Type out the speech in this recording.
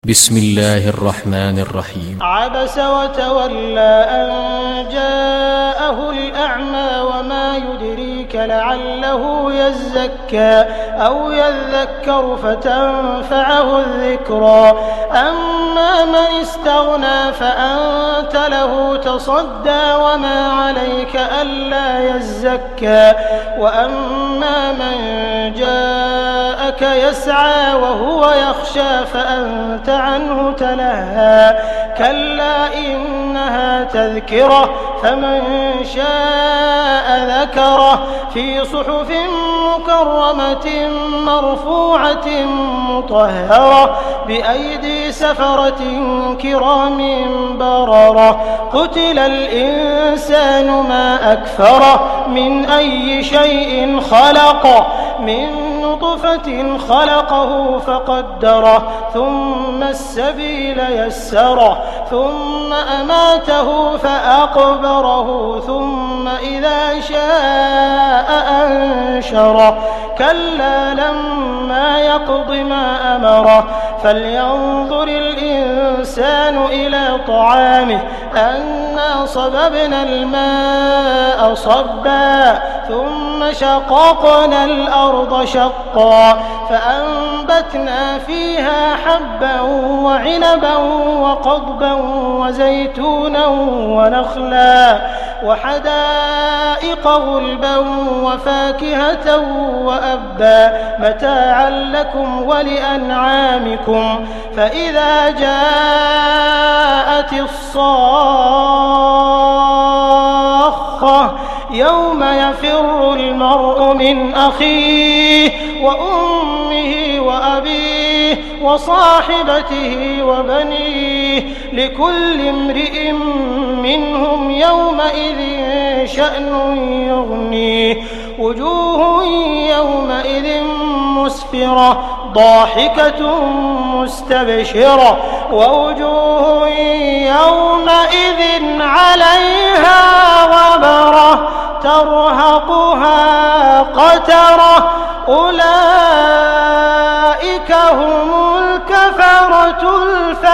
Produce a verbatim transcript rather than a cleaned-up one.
بسم الله الرحمن الرحيم. عبس وتولى أن جاءه الأعمى وما يدريك لعله يزكى أو يذكر فتنفعه الذكرى. أما من استغنى فأنت له تصدى وما عليك ألا يزكى. وأما من جاءك يسعى وهو يخشى فأنت عنه تلهى. كلا إنها تذكرة فمن شاء ذكره في صحف مكرمة مرفوعة مطهرة بأيدي سفرة كرام بررة. قتل الإنسان ما أكفره من أي شيء خلقه من نطفة خلقه فقدره ثم السبيل يسره ثم أماته فأقبره ثم إذا شاء أنشره. كلا لما يقض ما أمره فلينظر الإنسان إلى طعامه أنا صببنا الماء صبا ثم شققنا الأرض شقا فأنبتنا فيها حبا وعنبا وقضبا وزيتونا ونخلا وحدائق غلبا وفاكهة وأبا متاعا لكم ولأنعامكم. فإذا جاءت الصاخة يوم يفر المرء من أخيه وأمه وأبيه وصاحبته وبنيه لكل امرئ منهم يومئذ شأن يغنيه. وجوه يومئذ مسفرة ضاحكة مستبشرة ووجوه يومئذ عليها غبرة ترهقها قترة. أولئك هم الكفرة الفجرة.